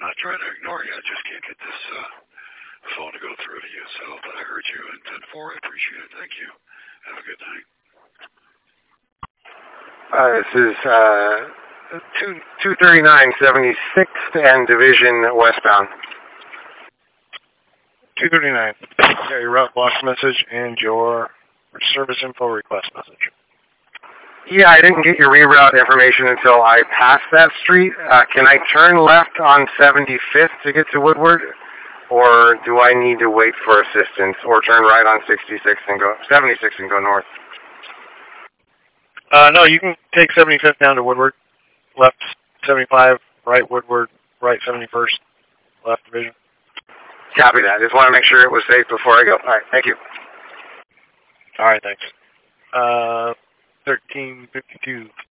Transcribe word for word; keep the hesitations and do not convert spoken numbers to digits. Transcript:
not trying to ignore you. I just can't get this uh, phone to go through to you. So, but I heard you in ten four. I appreciate it. Thank you. Have a good night. Uh, this is uh, two two thirty nine seventy sixth and Division westbound. two thirty nine. You got your route block message and your service info request message. Yeah, I didn't get your reroute information until I passed that street. Uh, can I turn left on seventy-fifth to get to Woodward? Or do I need to wait for assistance? Or turn right on sixty-six and go, seventy-six and go north? Uh, no, you can take seventy-fifth down to Woodward. Left seventy-five, right Woodward, right seventy-first, left Division. Copy that. Just want to make sure it was safe before I go. All right, thank you. All right, thanks. Uh, thirteen fifty-two.